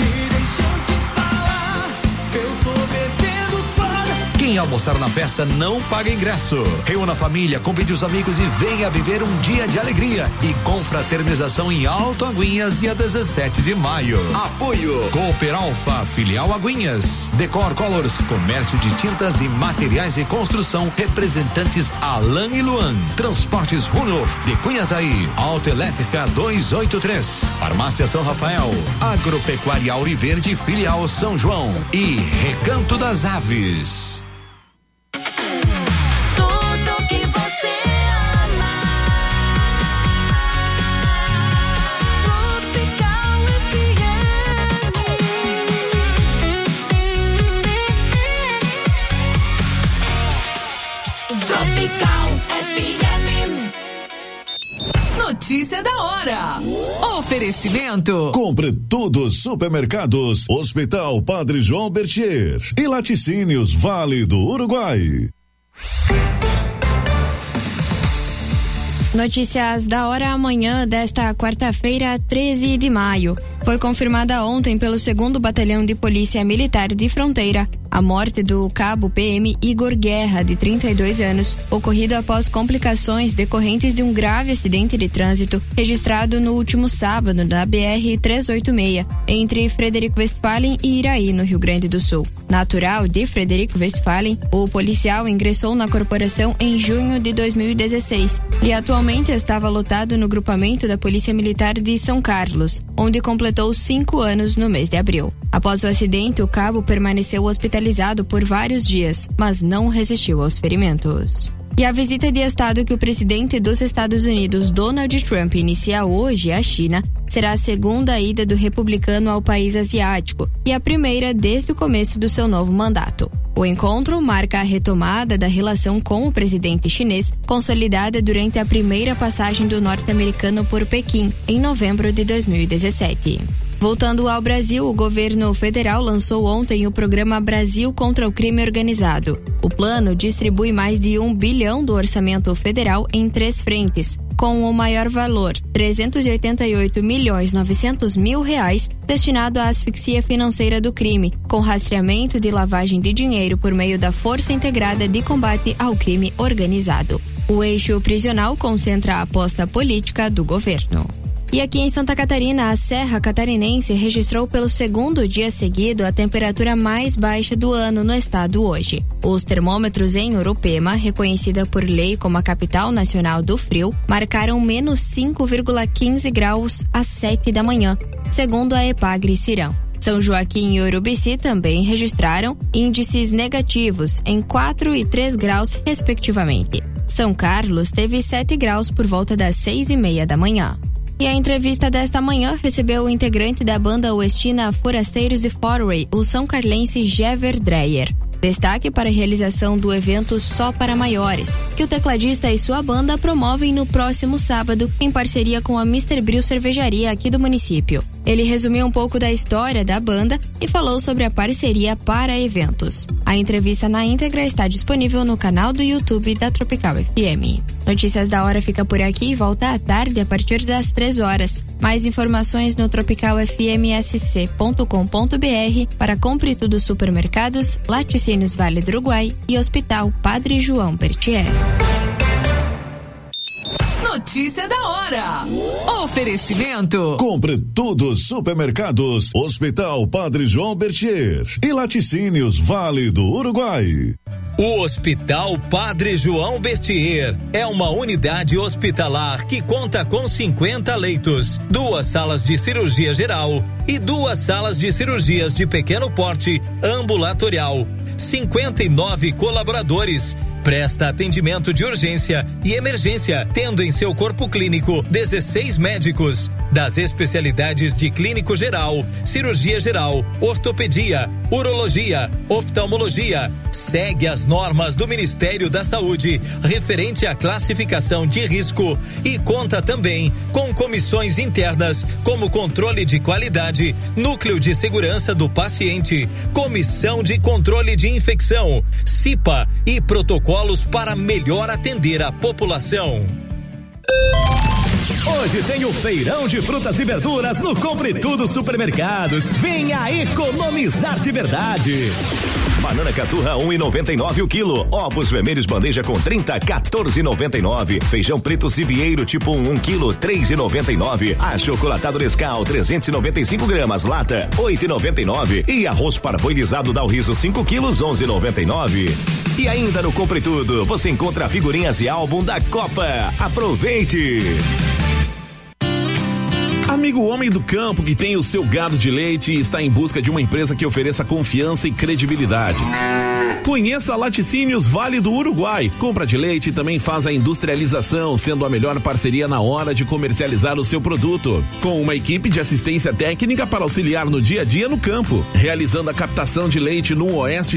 Quem almoçar na festa não paga ingresso. Reúna a família, convide os amigos e venha viver um dia de alegria e confraternização em Alto Aguinhas, dia dezessete de maio. Apoio Cooper Alfa, filial Aguinhas. Decor Colors, comércio de tintas e materiais de construção, representantes Alan e Luan. Transportes Runolf, de Cunhataí. Autoelétrica duzentos e oitenta e três. Farmácia São Rafael. Agropecuária Auriverde, filial São João. E Recanto das Aves. Tropical F M. Notícia da hora. Oferecimento. Compre tudo Supermercados, Hospital Padre João Bertier e Laticínios Vale do Uruguai. Notícias da hora amanhã desta quarta-feira, treze de maio. Foi confirmada ontem pelo segundo Batalhão de Polícia Militar de Fronteira a morte do cabo P M Igor Guerra, de trinta e dois anos, ocorrido após complicações decorrentes de um grave acidente de trânsito registrado no último sábado na B R trezentos e oitenta e seis, entre Frederico Westphalen e Iraí, no Rio Grande do Sul. Natural de Frederico Westphalen, o policial ingressou na corporação em junho de dois mil e dezesseis e atualmente estava lotado no grupamento da Polícia Militar de São Carlos, onde completou cinco anos no mês de abril. Após o acidente, o cabo permaneceu hospitalizado por vários dias, mas não resistiu aos ferimentos. E a visita de Estado que o presidente dos Estados Unidos, Donald Trump, inicia hoje à China será a segunda ida do republicano ao país asiático e a primeira desde o começo do seu novo mandato. O encontro marca a retomada da relação com o presidente chinês, consolidada durante a primeira passagem do norte-americano por Pequim, em novembro de dois mil e dezessete. Voltando ao Brasil, o governo federal lançou ontem o programa Brasil contra o Crime Organizado. O plano distribui mais de um bilhão do orçamento federal em três frentes, com o maior valor, trezentos e oitenta e oito milhões novecentos mil reais, destinado à asfixia financeira do crime, com rastreamento de lavagem de dinheiro por meio da Força Integrada de Combate ao Crime Organizado. O eixo prisional concentra a aposta política do governo. E aqui em Santa Catarina, a Serra Catarinense registrou pelo segundo dia seguido a temperatura mais baixa do ano no estado hoje. Os termômetros em Urupema, reconhecida por lei como a capital nacional do frio, marcaram menos cinco vírgula quinze graus às sete da manhã, segundo a Epagre Cirão. São Joaquim e Urubici também registraram índices negativos em quatro e três graus, respectivamente. São Carlos teve sete graus por volta das seis e meia da manhã. E a entrevista desta manhã recebeu o integrante da banda oestina Forasteiros e Foray, o são carlense Jever Dreyer. Destaque para a realização do evento Só para Maiores, que o tecladista e sua banda promovem no próximo sábado, em parceria com a mister Bril Cervejaria aqui do município. Ele resumiu um pouco da história da banda e falou sobre a parceria para eventos. A entrevista na íntegra está disponível no canal do YouTube da Tropical F M. Notícias da hora fica por aqui e volta à tarde a partir das três horas. Mais informações no tropical f m s c ponto com ponto b r para Compre Tudo Supermercados, Laticínios Vale do Uruguai e Hospital Padre João Bertier. Notícia da hora. Oferecimento. Compre tudo Supermercados, Hospital Padre João Bertier e Laticínios Vale do Uruguai. O Hospital Padre João Bertier é uma unidade hospitalar que conta com cinquenta leitos, duas salas de cirurgia geral e duas salas de cirurgias de pequeno porte ambulatorial. cinquenta e nove colaboradores. Presta atendimento de urgência e emergência, tendo em seu corpo clínico dezesseis médicos, das especialidades de clínico geral, cirurgia geral, ortopedia, urologia, oftalmologia. Segue as normas do Ministério da Saúde referente à classificação de risco e conta também com comissões internas como controle de qualidade, núcleo de segurança do paciente, comissão de controle de infecção, C I P A e protocolos para melhor atender a população. Hoje tem o feirão de frutas e verduras no Compre Tudo Supermercados. Venha economizar de verdade. Banana caturra um e noventa e nove o quilo. Ovos vermelhos bandeja com trinta, quatorze e noventa e nove. Feijão preto Sivieiro tipo um, um quilo, três e noventa e nove. Achocolatado Nescau trezentos e noventa e cinco gramas, lata oito e noventa e nove. E arroz parboilizado Dalriso cinco quilos, onze e noventa e nove. E ainda no Compre Tudo você encontra figurinhas e álbum da Copa. Aproveite! Amigo homem do campo que tem o seu gado de leite e está em busca de uma empresa que ofereça confiança e credibilidade. Conheça a Laticínios Vale do Uruguai. Compra de leite e também faz a industrialização, sendo a melhor parceria na hora de comercializar o seu produto. Com uma equipe de assistência técnica para auxiliar no dia a dia no campo, realizando a captação de leite no oeste